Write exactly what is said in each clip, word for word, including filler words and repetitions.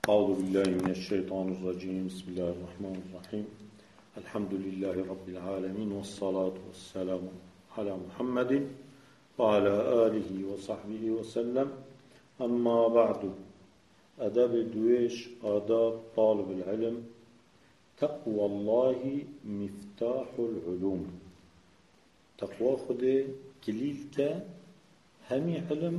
أعوذ بالله من الشيطان الرجيم. بسم الله الرحمن الرحيم. الحمد لله رب العالمين، والصلاة والسلام على محمد وعلى آله وصحبه وسلم. أما بعد، أداب دويش آداب طالب العلم. تقوى الله مفتاح العلوم. تقوى خده كليلك همي علم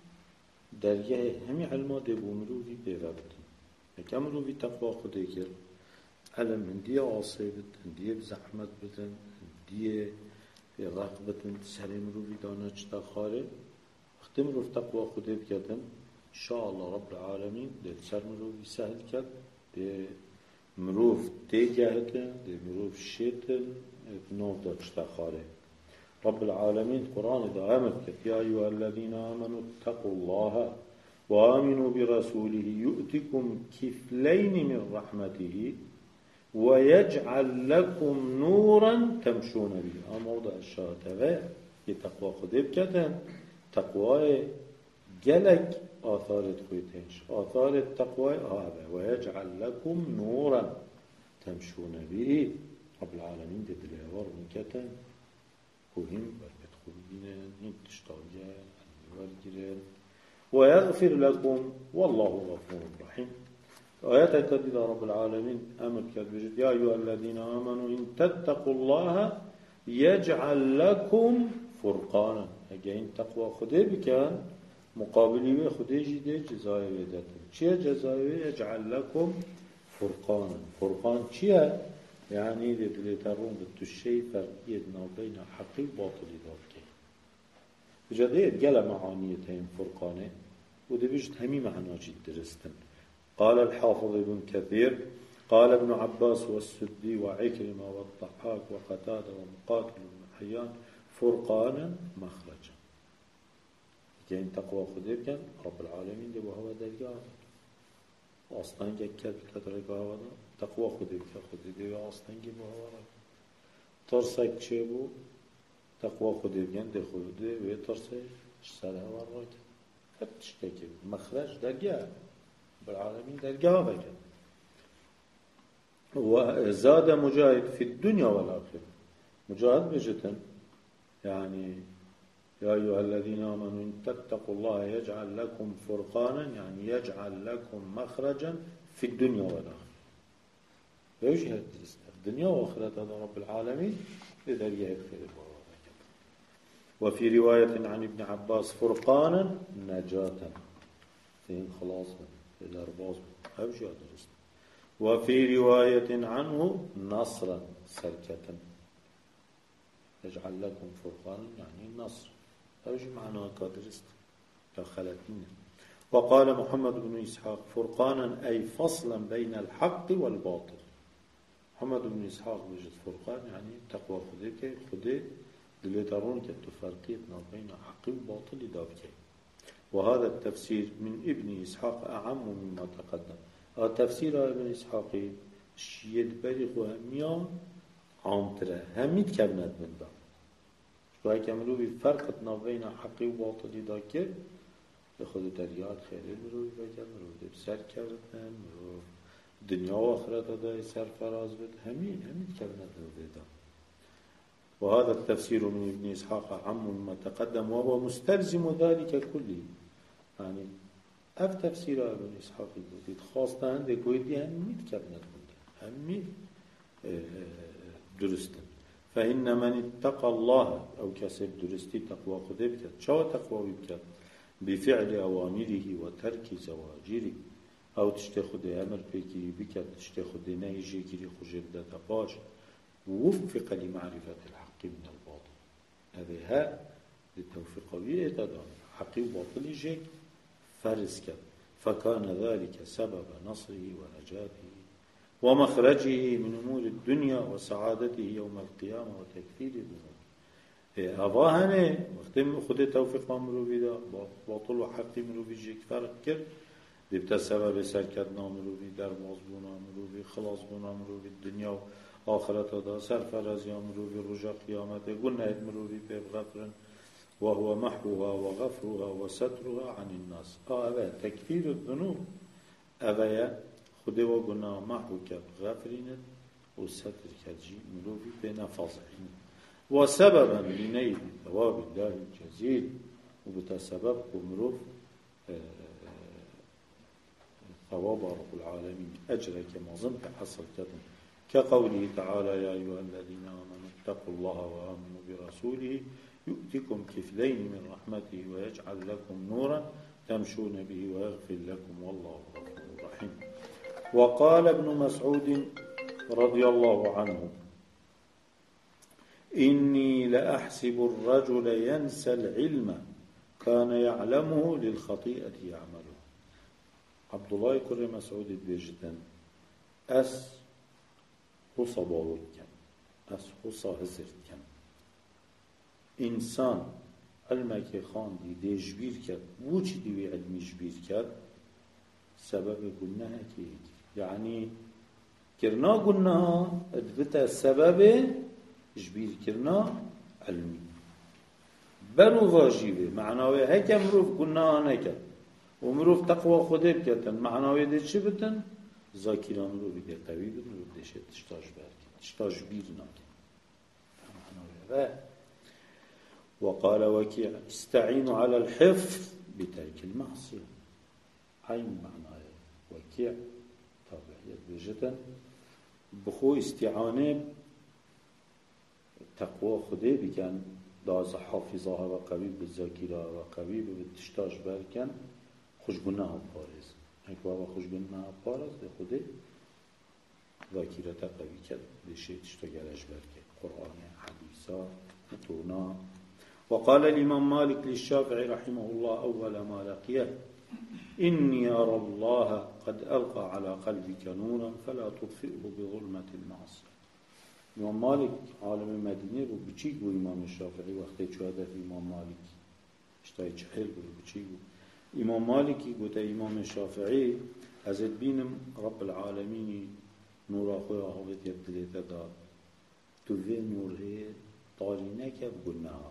درجه همي علمه دي بمروفي بيغابتن. كم مروفي تقوى خده كر علم هندية عاصبت، هندية بزحمت بتن، هندية في رقبتن سري مروفي دانا جتا خاري. وقت مروف تقوى خده بكتن إن شاء الله رب العالمين دي سر مروفي سهل كت، دي مروف تيجهتن، دي مروف شيتن بنوف دا جتا خاري. رب العالمين قرآن دعامت يا أيها الذين آمنوا اتقوا الله وآمنوا برسوله يؤتكم كفلين من رحمته ويجعل لكم نورا تمشون به. هذا موضع الشهادة يتقوى خديب كتن تقوى جلك آثار الخويتينش آثار التقوى هذا ويجعل لكم نورا تمشون به. رب العالمين دي دليوار من كتن وهم بركت خلقين انتشتاقين ورقرين ويغفر لكم والله غفور رحيم. آيات تدد رب العالمين أمر كالبجد يا أيها الذين آمنوا إن تتقوا الله يجعل لكم فرقانا. أجين تقوى خده بكان مقابلي خده جده جزائي وداتن. چيه جزائي يجعل لكم فرقانا؟ فرقان چيه؟ يعني دلترون بالتشي فرقية بين حقي وباطل ذلك. بجديد قال معانيتين فرقانه وده بيجد همي معنى جد درستن. قال الحافظ ابن كثير قال ابن عباس والسدي وعكرمة والضحاك وقتادة ومقاتل بن حيان فرقانا مخرجا. كين تقوى خدير كان رب العالمين ده وهو درجات أصلاً جكت كترك هذا تقوى خدير كخدير ده أصلاً جب وهو ترسك شيبو تقوى خدير كان ده خدير وترسك سلها وراك فتشتكي مخرج درجات بالعالمين درجات هذا. وزاد مجاهد في الدنيا والآخرة. مجاهد بجتن يعني يا أيها الذين آمنوا إن تتقوا الله يجعل لكم فرقانا يعني يجعل لكم مخرجا في الدنيا والآخرة. ويجهد الدنيا وآخرة هذا رب العالمين إذا يغفر الله. وفي رواية عن ابن عباس فرقانا نجاة فين خلاصا إذا رباص أبجي أدرست. وفي رواية عنه نصرا سركة يجعل لكم فرقانا يعني النصر أبجي معناه كدرست كخلتين. وقال محمد بن إسحاق فرقانا أي فصلا بين الحق والباطل. محمد بن إسحاق بجد فرقان يعني تقوى خذك خذ دلترون كتفرقيتنا بين حق وباطل دابك. وهذا التفسير من ابن إسحاق أعم مما تقدم. التفسير ابن إسحاق شيد بريق وهميا عامتره هميت كبنت من دا شوية كملو بفرقتنا بين حق وباطل داكر يخذ دريات خير مروي بكر مروي بسر كردن مروي دنيا وآخرة دا سر فراز بد همين هميت كبنت من دا. وهذا التفسير من ابن إسحاق عم مما تقدم وهو مستلزم ذلك كله. يعني أف تفسير ابن إسحاق الجديد خاصة عندك ويدي هميت كبنت من هميت درستن. فإن من اتقى الله أو كسب درستي تقوى خده بكت شو تقوى بكت بفعل أوامره وترك زواجره أو تشتخد أمر بكي بكت تشتخد نهجي كري خجر داتا باش ووفق لمعرفة الحق من الباطل. هذا ها للتوفيقوية تدان حق وباطل جيك فرز كت فكان ذلك سبب نصره ونجاته ومخرجه من أمور الدنيا وسعادته يوم القيامة وتكفير الذنوب. هذا وقتم خد توفيق أمره بدا باطل وحق أمره بيجيك فرق كر دبت سبب سركتنا أمره بدر مظبون أمره بخلاص بون أمره بالدنيا وآخرة دا سر فرزي أمره برجع قيامته قلنا أمره بغفر وهو محوها وغفرها وسترها عن الناس. هذا تكفير الذنوب اوه خود و گناه محو کرد غفرینت و ستر کرد جی مروفی بین فضحین و سببا لنیل ثواب الله الجزيل و بتا سبب مروف ثواب رب العالمين أجر كما ظنت حصل كذا كقوله تعالى يا أيها الذين آمنوا اتقوا الله وآمنوا برسوله يؤتكم كفلين من رحمته ويجعل لكم نورا تمشون به ويغفر لكم والله غفور رحيم. وقال ابن مسعود رضي الله عنه إني لأحسب الرجل ينسى العلم كان يعلمه للخطيئة يعمله. عبد الله كر مسعود بيجتن أس خصا باور كان أس خصا هزر كان إنسان علمك خان دي دي جبير كان وش دي علمي جبير كان سبب قلناها كي يعني كرنا قلناها ادبتا السبب جبير كرنا علمي بنو واجبه معناوي هيك مروف قلناها هيك ومروف تقوى خده بكتن معناوي دي چه بتن ذاكران رو بده قوي بتن رو بده تشتاج بركن تشتاج بير ناكن معناوي وقال وكيع استعينوا على الحفظ بترك المعصية عين معناه وكيع طبعا بجتن بخو استعانه تقوى خده بكن داز حافظها وقوي بالذاكرة وقوي بالتشتاج بركن خوش گناه پارز اگه بابا خوش گناه پارز ده خوده ذاکرت قوی کرد بشه تشتا گرش برکه قرآن حدیثا متونا. وقال الإمام مالك للشافعي رحمه الله أول ما لقيه إني أرى الله قد ألقى على قلبك نورا فلا تطفئه بظلمة المعصية. إمام مالك عالم مدينة بو بچيك بو إمام الشافعي وقتی چوهده في إمام مالك اشتاي چحل بو بچيك بو إمام مالكي قلت إمام الشافعي أزد بينم رب العالمين نور أخويا هوت يبدلت دا توفي نور هي طارينك بقلناها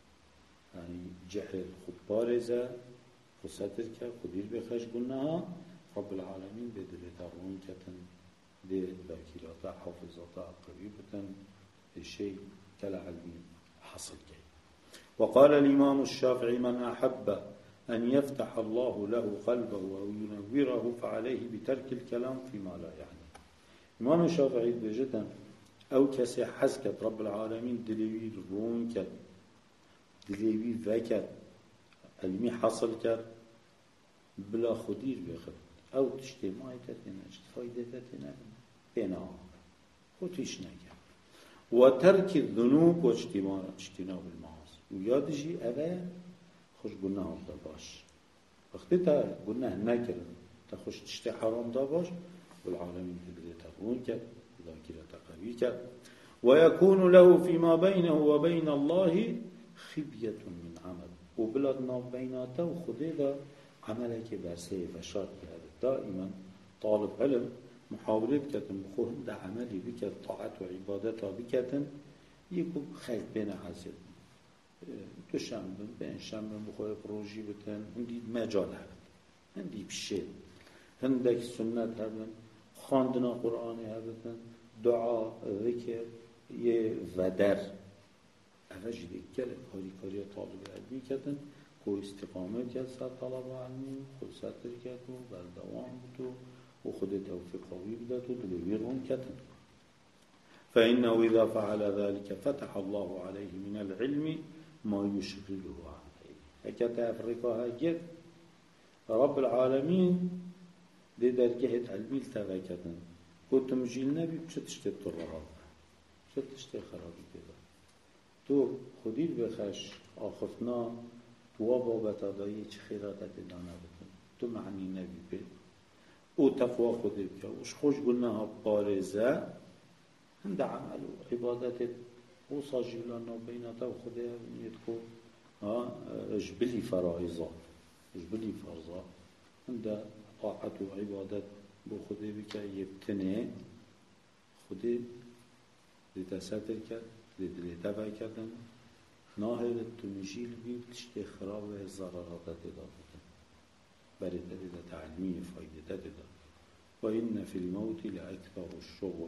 يعني جحل خبارزة فسترك خدير بخش قلناها رب العالمين بدلت رون كتن دي ذاكرات حافظات قريبة الشيء كالعلمين حصل كي. وقال الإمام الشافعي من أحب أن يفتح الله له قلبه أو ينوره فعليه بترك الكلام فيما لا يعني. إمام الشافعي بجدا أو كسي حسكت رب العالمين دليوي رون كت دليوي فكت علمي حصل كت بلا خدير بخد أو تشتي ما يتتنا فايدة تتنا بينا خطيش نكت وترك الذنوب واجتناب المعاصي ويادجي أبا خوش گناه دا باش وقتی تا گناه نکرد تا خوش تشتی حرام دا باش والعالمين بدلت تقون کرد ذاكرة قوي کرد ويكون له فيما بينه وبين الله خبية من عمل وبلادنا بيناته وخده دا عملك برسه فشار کرد دائما طالب علم محاولت کتن بخوهم دا عملي بكت طاعت وعبادتا بكتن يكو خير بين حسد تو شنبه به شنبه بخواه پروژی بتن هندی مجال هست هندی بشه هندک سنت هستن خواندن قرآنی هستن دعا ذکر یه ودر اوج دیگر کاری کاری طالب علمی کردن کو استقامت کرد سر طلب علمی خود ستر کرد و بر دوام بود و خود توفیق قوی بدد و دلوی رون کردن. فإنه إذا فعل ذلك فتح الله عليه من العلم ما يشغله عليه. هكذا أفريقيا هجر رب العالمين دي درجة علمي التغاكتن كنت مجيل نبي بشتشت الطرها بشتشت خرابي كده تو خدير بخش آخفنا وابا بتادايي چه خيراتت دانا بكن تو معني نبي بي او تقوى خدير بك وش خوش قلناها بارزة هند عمل عبادت وصاجي لنا بيناته وخدها نيتكو ها اجبلي فرائضة اجبلي فرضة عند طاعة وعبادت بو خدي بك يبتني خدي لتساتر كد لدلتفع كدن ناهر التنجيل بيو تشتي خراب الزرارات تدابتن بريده ده تعلمي فايدة تدابتن وإن في الموت لأكثر الشغل.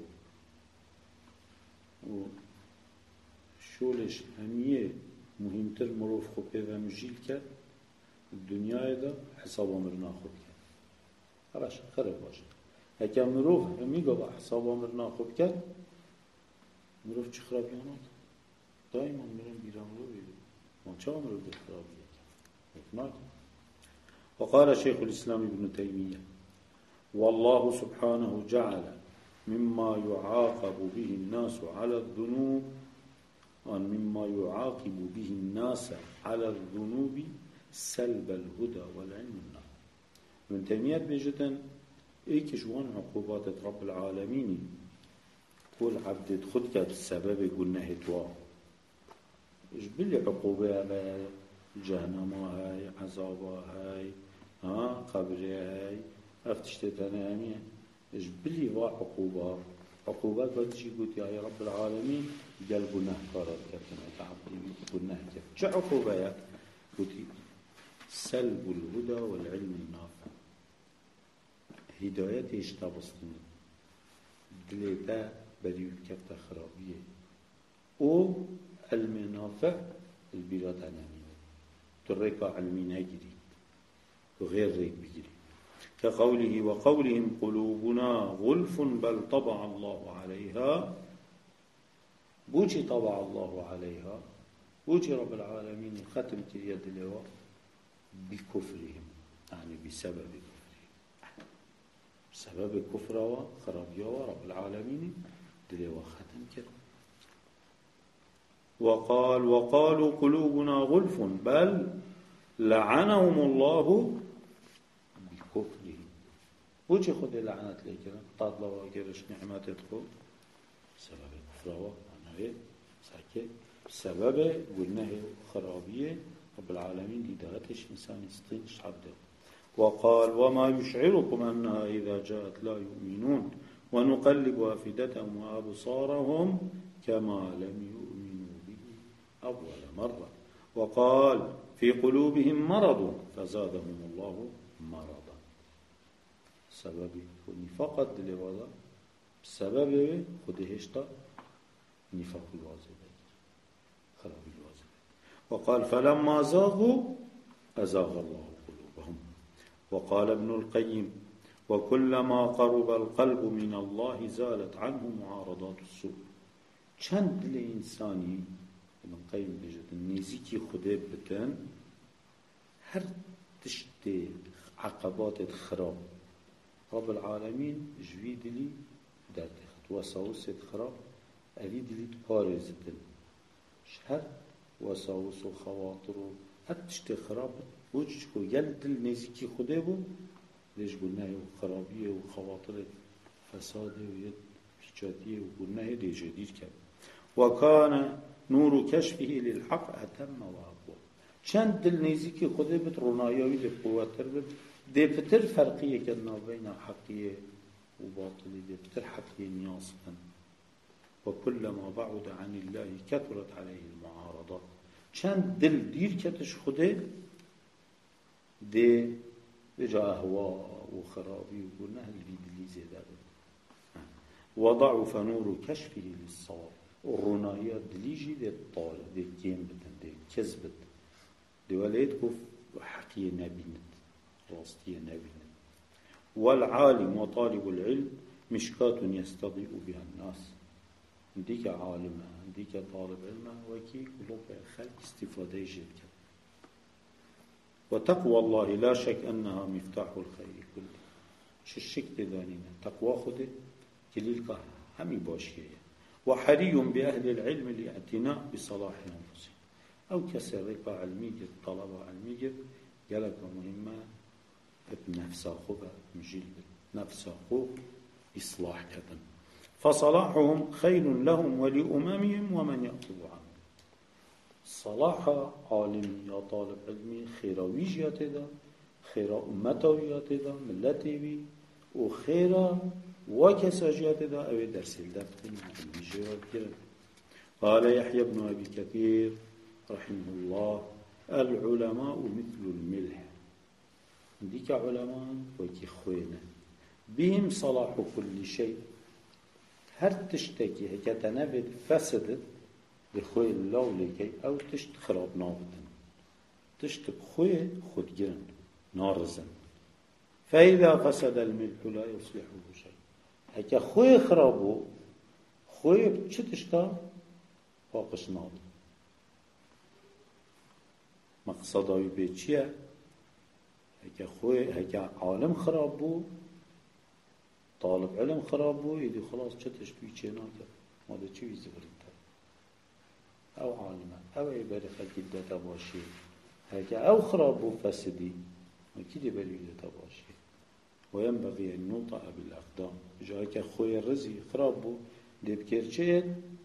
وشولش همية مهمتر مروف خبه و مجيل کرد الدنيا دا حساب امرنا خود کرد خلاص خرب باشه. هكا مروف همي قبا حساب امرنا خود کرد مروف چه خرابيانات دائما مرن بيران رو بيرن ما چه مروف ده خرابية کرد. وقال شيخ الإسلام ابن تيمية والله سبحانه جعل مما يعاقب به الناس على الذنوب مما يعاقب به الناس على الذنوب سلب الهدى والعلم النافع. ابن تيمية بيجتن ايك جوان عقوبات رب العالمين كل عبد خدك بسبب قلنا هتوا اجبلي عقوبة هاي جهنم هاي عذاب هاي ها قبر هاي افتشتتنا همية اجبلي وا عقوبة عقوبات بدشي قلت يا رب العالمين قال قلنا كارات كابتن تعبدي قلنا كيف شو عقوبة يا قلت سلب الهدى والعلم النافع. هداية اشتبستني دليتا بريو كفتا خرابية او علم نافع البلاد عنامية تريكا علمي ناجري وغير ريك بجري كقوله وقولهم قلوبنا غلف بل طبع الله عليها. بوشي طبع الله عليها بوشي رب العالمين ختم كريا دلوا بكفرهم يعني بسبب كفرهم بسبب كفر وخرابيا رب العالمين دلوا ختم كريا. وقال وقالوا قلوبنا غلف بل لعنهم الله بكفرهم. وجه خد لعنات لكن طاد الله وجرش نعمات يدخل بسبب كفره أنا ساكت بسبب قلنا خرابية رب العالمين هدايتش إنسان يستطيعش عبده. وقال وما يشعركم أنها إذا جاءت لا يؤمنون ونقلب أفئدتهم وأبصارهم كما لم يؤمنوا به أول مرة. وقال في قلوبهم مرض فزادهم الله مرضا. سبب نفاق دلوادا بسبب خدهشتا نفاق الواجب خراب الواجب. وقال فلما زاغوا أزاغ الله قلوبهم. وقال ابن القيم وكلما قرب القلب من الله زالت عنه معارضات السوء. چند دل انسانی ابن القيم بجد نزیکی خدا بکن هر تشت عقبات خراب رب العالمين جوي دلي در تخت وساوس خراب أبي دلي تبارزتن شهر وساوس وخواطر هتشت خراب وجهكو يل دل نزيكي خده بو ليش قلنا خرابية وخواطر فساد ويد بيشاتية وقلنا دي جديد كان. وكان نور كشفه للحق أتم وأقوى. چند دل نزيكي خده بت رونايوي دي قواتر بت دي بتر فرقية كنا بين حقية وباطلية دي بتر حقية نياصا. وكلما بعد عن الله كثرت عليه المعارضات. چند دل دير كتش خده دي بجا أهواء وخرابي وقلنا هالبيد اللي زيادة وضعف نور كشفه للصواب. والرنايات دليجي دي الطالة دي كيم بتن دي كذبت دي وليتكف حقية نبينت راستية نبينت. والعالم وطالب العلم مشكاة يستضيء بها الناس. عندك عالم عندك طالب علم وكي قلوب خلق استفادة جدك. وتقوى الله لا شك أنها مفتاح الخير كله. ششك تدانينا تقوى خده كليلك همي باشيه. وحري بأهل العلم الاعتناء بصلاح أنفسهم. أو كسرقة علمية طلبة علمية قالك مهمة بنفس أخوة مجيل نفس أخوة إصلاح كذا. فصلاحهم خير لهم ولأممهم ومن يأخذ عنه. صلاح عالمي يا طالب علمي خيراوي جياته خيرا أمته جياته ملته بي وخيرا وكسا جياته أو درس الدفتن علمي جياته. قال يحيى بن أبي كثير رحمه الله العلماء مثل الملح. ديك علماء وكي خوينة بهم صلاح كل شيء هر تشتكي هكذا نبت فسدت بخوي اللولي كي أو تشت خراب نابدن تشت بخوي خود جرن نارزن فإذا فسد الملح لا يصلحه شيء هكا خوي خرابو خوي بتشتشتا باقش نابد مقصداوی به چیه؟ هکا خوی هکا عالم خراب بو طالب علم خراب بو ایدی خلاص چتش توی چه ناکد ماده چی ویزی بریده او عالمه او عباره خلقی داتا باشی هکا او خراب بو فسدی وکی دی بری داتا باشی و ينبغي ان نوطأ بالاقدام جا هکا خوی رزی خراب بو دی بکر چه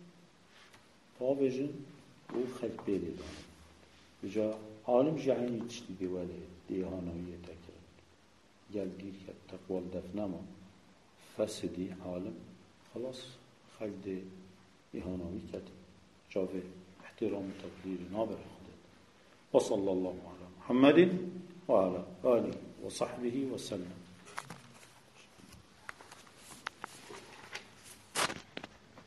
پاوجن و خلق بیلی دانه بجا عالم جعانی تشتی دی ولی دیهانویه تکرد گل دیر که تقوال دفنما فسدی عالم خلاص خلق دی دیهانوی کد جاوه احترام و تقدیر نابر خودت وصل الله على محمد وعلى آله وصحبه وسلم